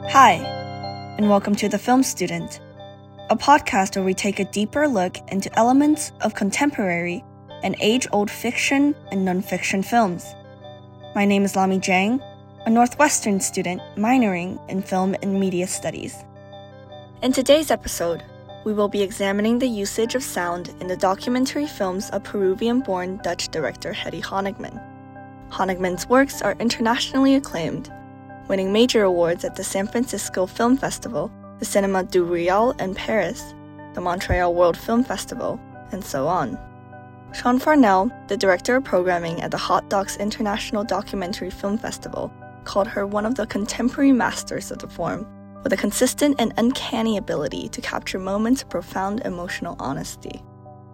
Hi, and welcome to The Film Student, a podcast where we take a deeper look into elements of contemporary and age-old fiction and non-fiction films. My name is Lami Zhang, a Northwestern student minoring in Film and Media Studies. In today's episode, we will be examining the usage of sound in the documentary films of Peruvian-born Dutch director Hetty Honigman. Honigman's works are internationally acclaimed, winning major awards at the San Francisco Film Festival, the Cinema du Real in Paris, the Montreal World Film Festival, and so on. Sean Farnell, the director of programming at the Hot Docs International Documentary Film Festival, called her one of the contemporary masters of the form, with a consistent and uncanny ability to capture moments of profound emotional honesty.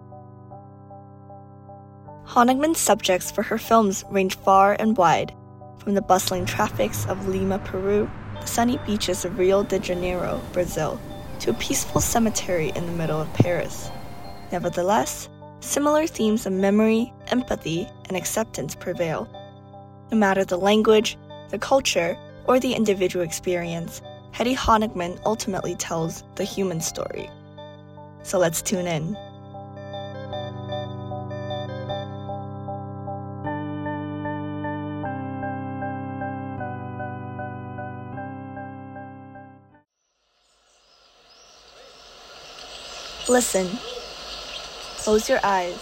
Honigman's subjects for her films range far and wide, from the bustling traffics of Lima, Peru, the sunny beaches of Rio de Janeiro, Brazil, to a peaceful cemetery in the middle of Paris. Nevertheless, similar themes of memory, empathy, and acceptance prevail. No matter the language, the culture, or the individual experience, Hetty Honigman ultimately tells the human story. So let's tune in. Listen. Close your eyes.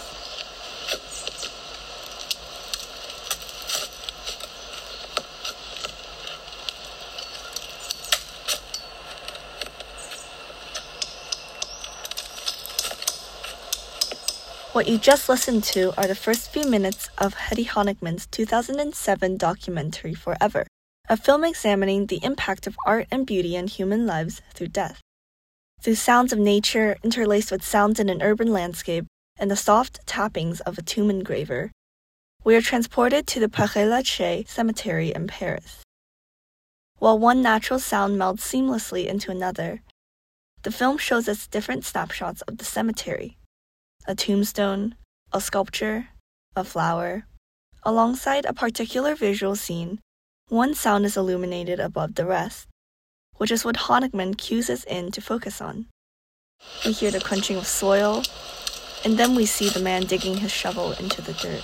What you just listened to are the first few minutes of Hetty Honigman's 2007 documentary Forever, a film examining the impact of art and beauty on human lives through death. Through sounds of nature interlaced with sounds in an urban landscape and the soft tappings of a tomb engraver, we are transported to the Père-Lachaise cemetery in Paris. While one natural sound melds seamlessly into another, the film shows us different snapshots of the cemetery: a tombstone, a sculpture, a flower. Alongside a particular visual scene, one sound is illuminated above the rest, which is what Honigman cues us in to focus on. We hear the crunching of soil, and then we see the man digging his shovel into the dirt.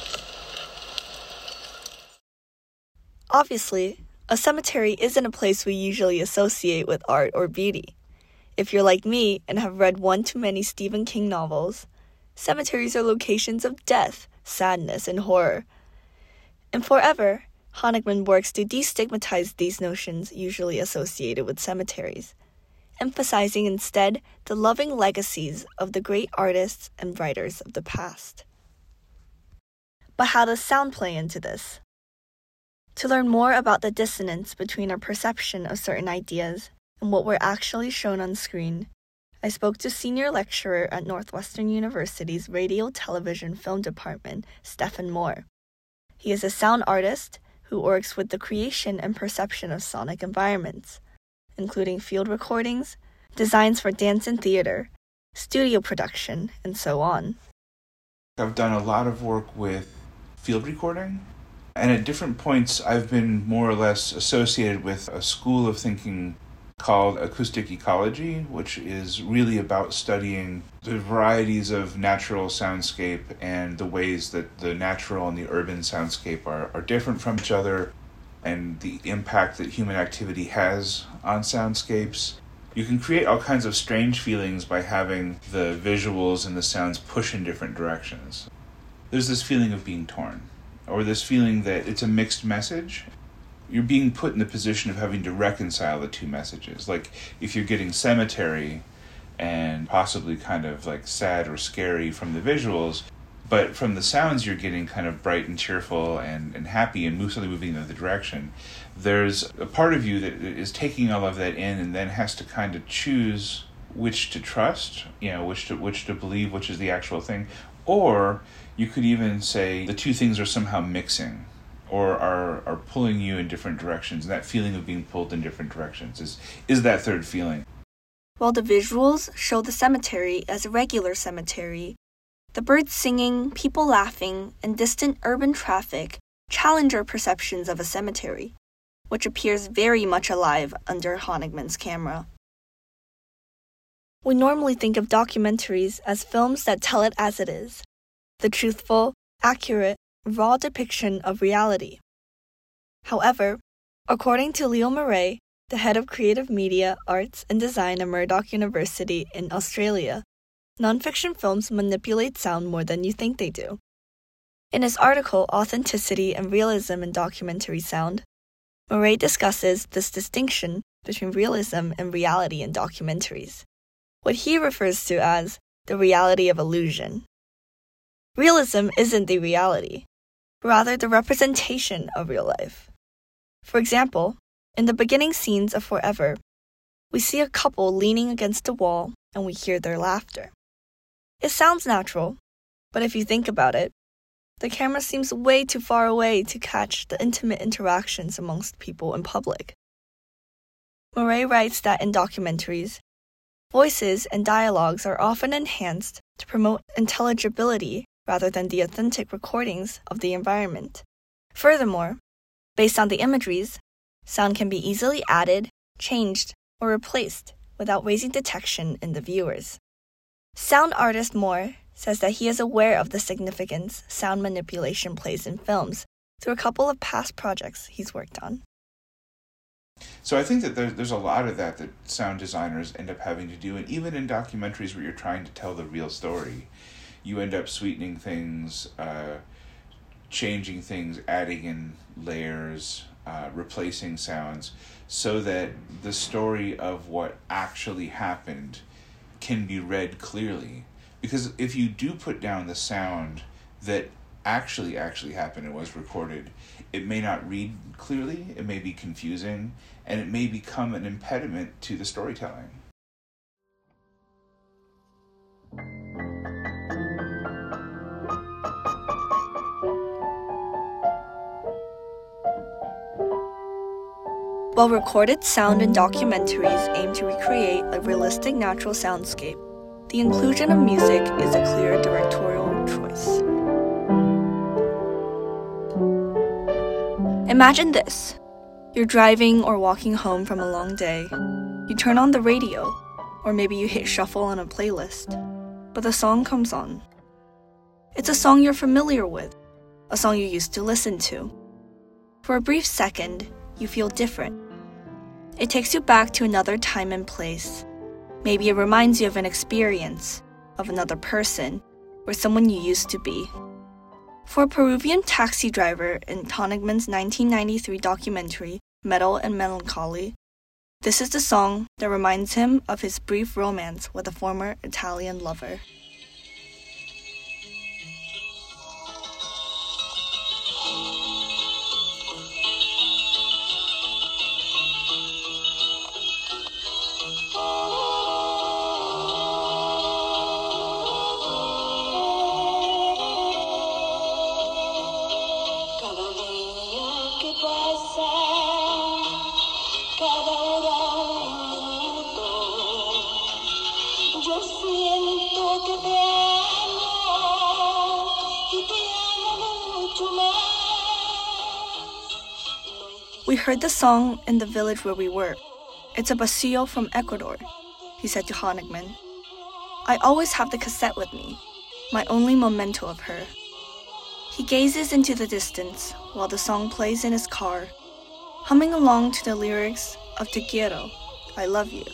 Obviously, a cemetery isn't a place we usually associate with art or beauty. If you're like me and have read one too many Stephen King novels, cemeteries are locations of death, sadness, and horror. In Forever, Honigman works to destigmatize these notions usually associated with cemeteries, emphasizing instead the loving legacies of the great artists and writers of the past. But how does sound play into this? To learn more about the dissonance between our perception of certain ideas and what we're actually shown on screen, I spoke to senior lecturer at Northwestern University's Radio, Television, Film Department, Stephen Moore. He is a sound artist who works with the creation and perception of sonic environments, including field recordings, designs for dance and theater, studio production, and so on. I've done a lot of work with field recording, and at different points I've been more or less associated with a school of thinking called acoustic ecology, which is really about studying the varieties of natural soundscape and the ways that the natural and the urban soundscape are different from each other, and the impact that human activity has on soundscapes. You can create all kinds of strange feelings by having the visuals and the sounds push in different directions. There's this feeling of being torn, or this feeling that it's a mixed message. You're being put in the position of having to reconcile the two messages. Like, if you're getting cemetery and possibly kind of like sad or scary from the visuals, but from the sounds you're getting kind of bright and cheerful and happy and suddenly moving in the other direction, there's a part of you that is taking all of that in and then has to kind of choose which to trust, which to believe, which is the actual thing. Or you could even say the two things are somehow mixing, or are pulling you in different directions. And that feeling of being pulled in different directions is that third feeling. While the visuals show the cemetery as a regular cemetery, the birds singing, people laughing, and distant urban traffic challenge our perceptions of a cemetery. which appears very much alive under Honigman's camera. We normally think of documentaries as films that tell it as it is, the truthful, accurate, raw depiction of reality. However, according to Leo Murray, the head of creative media, arts, and design at Murdoch University in Australia, nonfiction films manipulate sound more than you think they do. In his article, Authenticity and Realism in Documentary Sound, Murray discusses this distinction between realism and reality in documentaries, what he refers to as the reality of illusion. Realism isn't the reality, rather the representation of real life. For example, in the beginning scenes of Forever, we see a couple leaning against a wall and we hear their laughter. It sounds natural, but if you think about it, the camera seems way too far away to catch the intimate interactions amongst people in public. Murray writes that in documentaries, voices and dialogues are often enhanced to promote intelligibility rather than the authentic recordings of the environment. Furthermore, based on the imageries, sound can be easily added, changed, or replaced without raising detection in the viewers. Sound artist Moore says that he is aware of the significance sound manipulation plays in films through a couple of past projects he's worked on. So I think that there's a lot of that sound designers end up having to do, and even in documentaries where you're trying to tell the real story, you end up sweetening things, changing things, adding in layers, replacing sounds, so that the story of what actually happened can be read clearly. Because if you do put down the sound that actually happened and was recorded, it may not read clearly, it may be confusing, and it may become an impediment to the storytelling. While recorded sound in documentaries aim to recreate a realistic natural soundscape, the inclusion of music is a clear directorial choice. Imagine this. You're driving or walking home from a long day. You turn on the radio, or maybe you hit shuffle on a playlist, but the song comes on. It's a song you're familiar with, a song you used to listen to. For a brief second, you feel different. It takes you back to another time and place. Maybe it reminds you of an experience, of another person, or someone you used to be. For a Peruvian taxi driver in Honigman's 1993 documentary, Metal and Melancholy, this is the song that reminds him of his brief romance with a former Italian lover. We heard the song in the village where we were. It's a pasillo from Ecuador, he said to Honigman. I always have the cassette with me, my only memento of her. He gazes into the distance while the song plays in his car, humming along to the lyrics of Te Quiero, I Love You.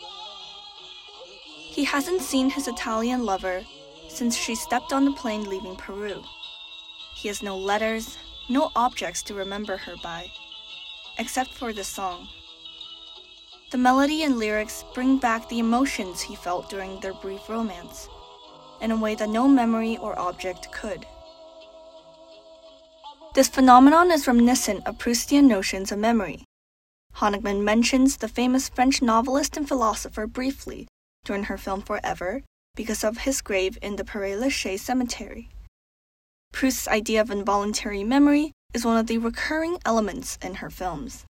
He hasn't seen his Italian lover since she stepped on the plane leaving Peru. He has no letters, no objects to remember her by, except for the song. The melody and lyrics bring back the emotions he felt during their brief romance, in a way that no memory or object could. This phenomenon is reminiscent of Proustian notions of memory. Honigman mentions the famous French novelist and philosopher briefly during her film Forever because of his grave in the Père-Lachaise cemetery. Proust's idea of involuntary memory is one of the recurring elements in her films.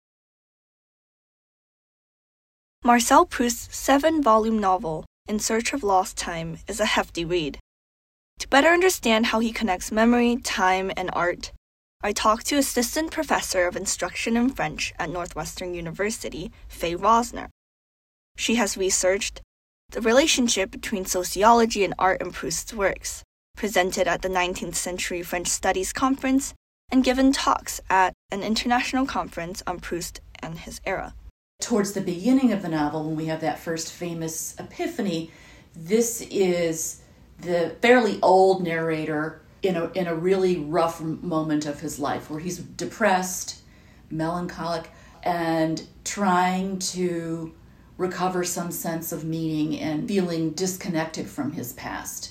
Marcel Proust's 7-volume novel, In Search of Lost Time, is a hefty read. To better understand how he connects memory, time, and art, I talked to Assistant Professor of Instruction in French at Northwestern University, Faye Rosner. She has researched the relationship between sociology and art in Proust's works, presented at the 19th Century French Studies Conference, and given talks at an international conference on Proust and his era. Towards the beginning of the novel, when we have that first famous epiphany, this is the fairly old narrator in a really rough moment of his life, where he's depressed, melancholic, and trying to recover some sense of meaning and feeling disconnected from his past.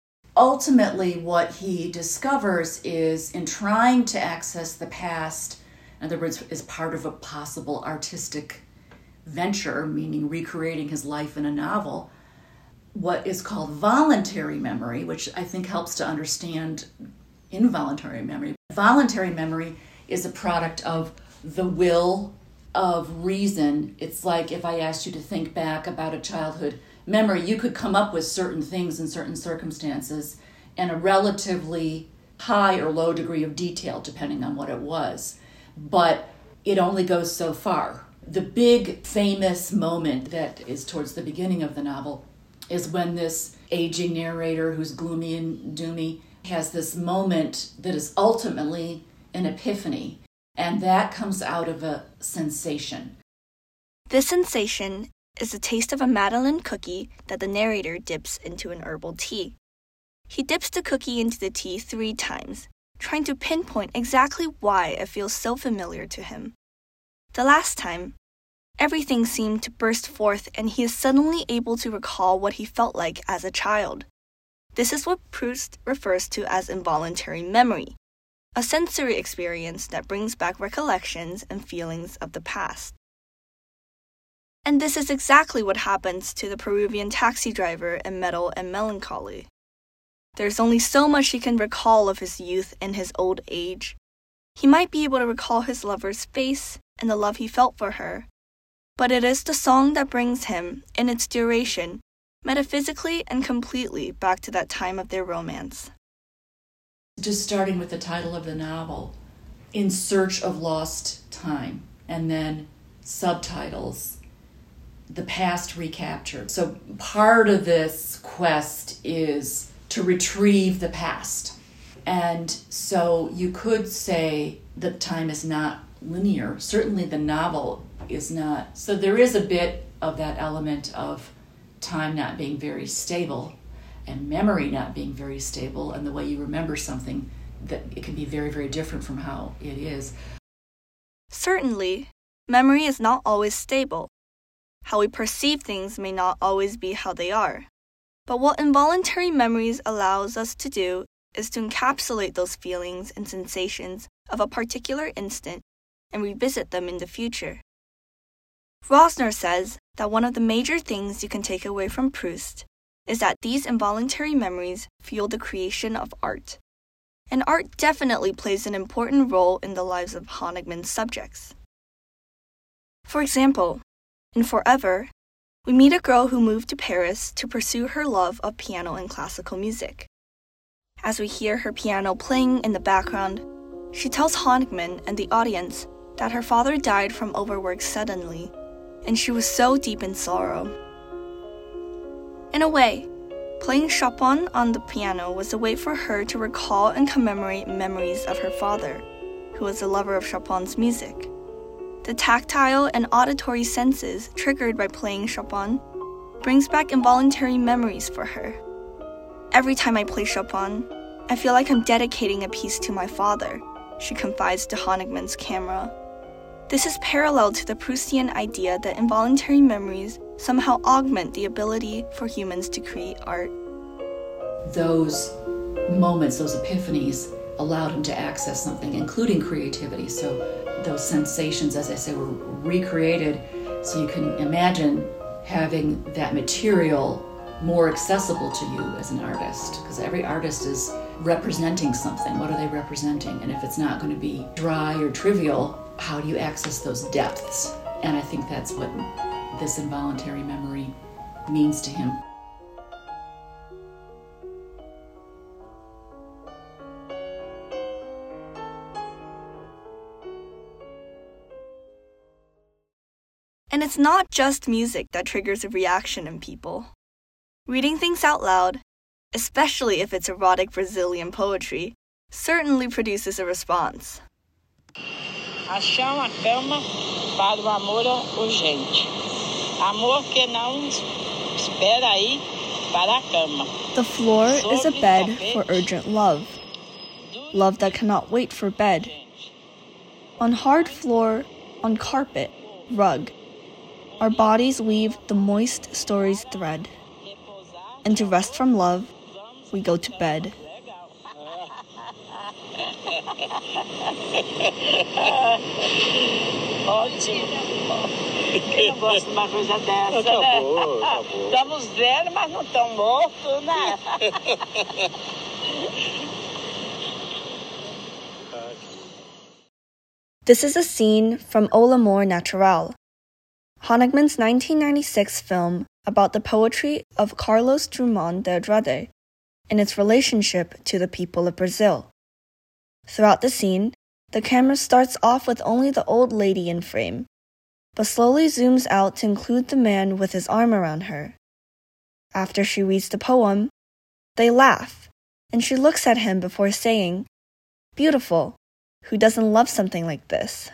Ultimately, what he discovers is, in trying to access the past, in other words, as part of a possible artistic venture, meaning recreating his life in a novel, what is called voluntary memory, which I think helps to understand involuntary memory. Voluntary memory is a product of the will, of reason. It's like if I asked you to think back about a childhood memory, you could come up with certain things in certain circumstances and a relatively high or low degree of detail, depending on what it was. But it only goes so far. The big famous moment that is towards the beginning of the novel is when this aging narrator, who's gloomy and doomy, has this moment that is ultimately an epiphany, and that comes out of a sensation. This sensation is the taste of a Madeleine cookie that the narrator dips into an herbal tea. He dips the cookie into the tea 3 times, trying to pinpoint exactly why it feels so familiar to him. The last time, everything seemed to burst forth and he is suddenly able to recall what he felt like as a child. This is what Proust refers to as involuntary memory, a sensory experience that brings back recollections and feelings of the past. And this is exactly what happens to the Peruvian taxi driver in Metal and Melancholy. There's only so much he can recall of his youth and his old age. He might be able to recall his lover's face and the love he felt for her, but it is the song that brings him, in its duration, metaphysically and completely back to that time of their romance. Just starting with the title of the novel, In Search of Lost Time, and then subtitles, The Past Recaptured. So part of this quest is to retrieve the past. And so you could say that time is not linear. Certainly the novel is not. So there is a bit of that element of time not being very stable and memory not being very stable, and the way you remember something, that it can be very, very different from how it is. Certainly, memory is not always stable. How we perceive things may not always be how they are. But what involuntary memories allows us to do is to encapsulate those feelings and sensations of a particular instant and revisit them in the future. Rosner says that one of the major things you can take away from Proust is that these involuntary memories fuel the creation of art. And art definitely plays an important role in the lives of Honigman's subjects. For example, in Forever, we meet a girl who moved to Paris to pursue her love of piano and classical music. As we hear her piano playing in the background, she tells Honigman and the audience that her father died from overwork suddenly, and she was so deep in sorrow. In a way, playing Chopin on the piano was a way for her to recall and commemorate memories of her father, who was a lover of Chopin's music. The tactile and auditory senses triggered by playing Chopin brings back involuntary memories for her. Every time I play Chopin, I feel like I'm dedicating a piece to my father, she confides to Honigman's camera. This is parallel to the Proustian idea that involuntary memories somehow augment the ability for humans to create art. Those moments, those epiphanies, allowed him to access something, including creativity. So those sensations, as I say, were recreated. So you can imagine having that material more accessible to you as an artist, because every artist is representing something. What are they representing? And if it's not going to be dry or trivial, how do you access those depths? And I think that's what this involuntary memory means to him. And it's not just music that triggers a reaction in people. Reading things out loud, especially if it's erotic Brazilian poetry, certainly produces a response. Achar uma cama para o amor urgente. Amor que não espera aí para a cama. The floor is a bed for urgent love. Love that cannot wait for bed. On hard floor, on carpet, rug, our bodies weave the moist story's thread. And to rest from love, we go to bed. Ótimo. Eu não gosto de uma coisa dessa, né? Estamos velhos, mas não estamos mortos, né? This is a scene from O L'Amour Natural, Honigman's 1996 film about the poetry of Carlos Drummond de Andrade and its relationship to the people of Brazil. Throughout the scene, the camera starts off with only the old lady in frame, but slowly zooms out to include the man with his arm around her. After she reads the poem, they laugh, and she looks at him before saying, "Beautiful. Who doesn't love something like this?"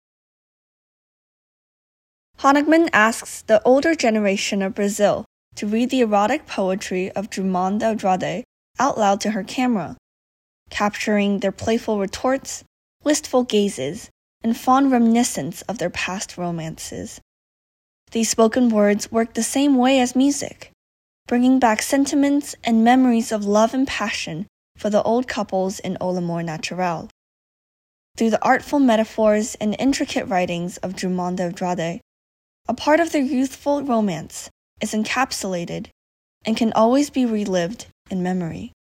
Honigman asks the older generation of Brazil to read the erotic poetry of Drummond de Andrade out loud to her camera, capturing their playful retorts, wistful gazes, and fond reminiscence of their past romances. These spoken words work the same way as music, bringing back sentiments and memories of love and passion for the old couples in O L'Amour Natural. Through the artful metaphors and intricate writings of Drummond de Andrade, a part of their youthful romance is encapsulated and can always be relived in memory.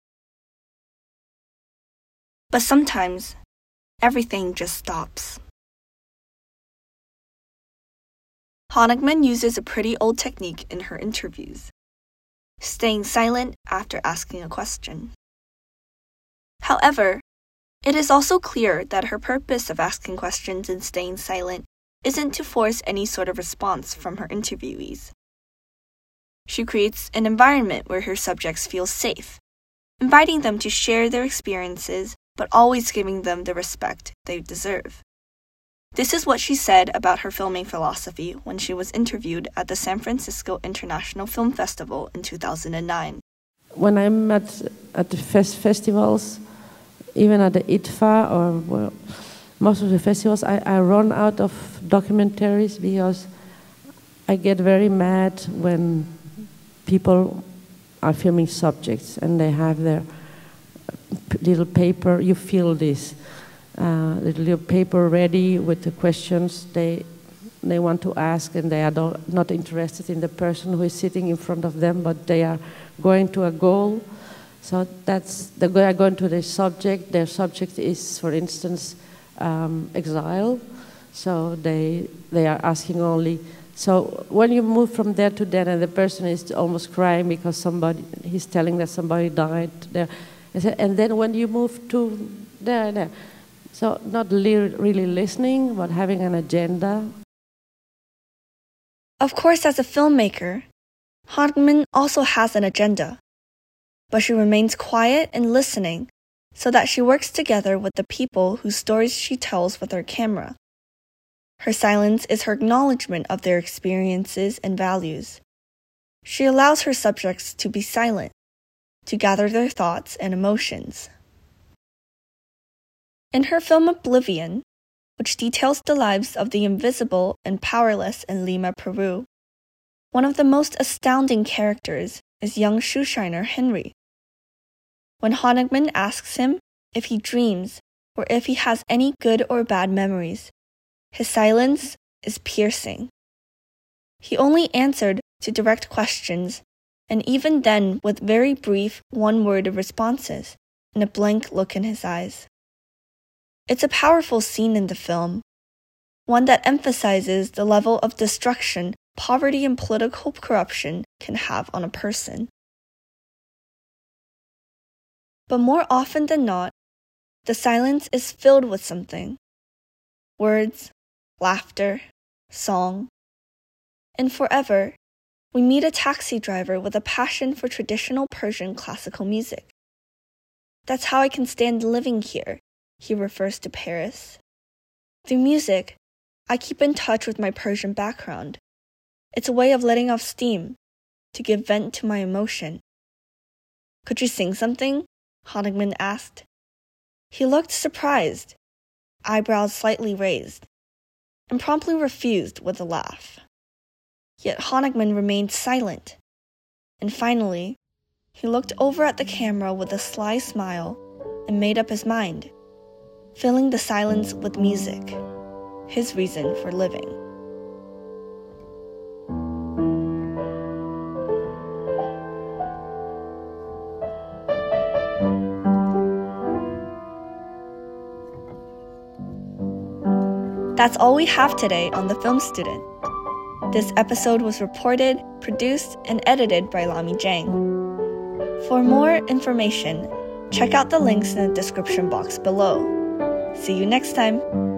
But sometimes, everything just stops. Honigman uses a pretty old technique in her interviews, staying silent after asking a question. However, it is also clear that her purpose of asking questions and staying silent isn't to force any sort of response from her interviewees. She creates an environment where her subjects feel safe, inviting them to share their experiences but always giving them the respect they deserve. This is what she said about her filming philosophy when she was interviewed at the San Francisco International Film Festival in 2009. When I'm at the festivals, even at the ITFA or most of the festivals, I run out of documentaries because I get very mad when people are filming subjects and they have their little paper. You feel this little paper ready with the questions they want to ask, and they are not interested in the person who is sitting in front of them, but they are going to a goal. So they are going to the subject. Their subject is, for instance, exile. So they are asking only. So when you move from there to there, and the person is almost crying because he's telling that somebody died there, and then when you move to there and there, so not really listening, but having an agenda. Of course, as a filmmaker, Honigman also has an agenda, but she remains quiet and listening so that she works together with the people whose stories she tells with her camera. Her silence is her acknowledgement of their experiences and values. She allows her subjects to be silent, to gather their thoughts and emotions. In her film Oblivion, which details the lives of the invisible and powerless in Lima, Peru, one of the most astounding characters is young shoeshiner Henry. When Honigman asks him if he dreams or if he has any good or bad memories, his silence is piercing. He only answered to direct questions, and even then with very brief one-word responses and a blank look in his eyes. It's a powerful scene in the film, one that emphasizes the level of destruction poverty and political corruption can have on a person. But more often than not, the silence is filled with something. Words, laughter, song, In Forever, we meet a taxi driver with a passion for traditional Persian classical music. That's how I can stand living here, he refers to Paris. Through music, I keep in touch with my Persian background. It's a way of letting off steam, to give vent to my emotion. Could you sing something? Honigman asked. He looked surprised, eyebrows slightly raised, and promptly refused with a laugh. Yet Honigman remained silent, and finally, he looked over at the camera with a sly smile and made up his mind, filling the silence with music, his reason for living. That's all we have today on The Film Student. This episode was reported, produced, and edited by Lami Zhang. For more information, check out the links in the description box below. See you next time!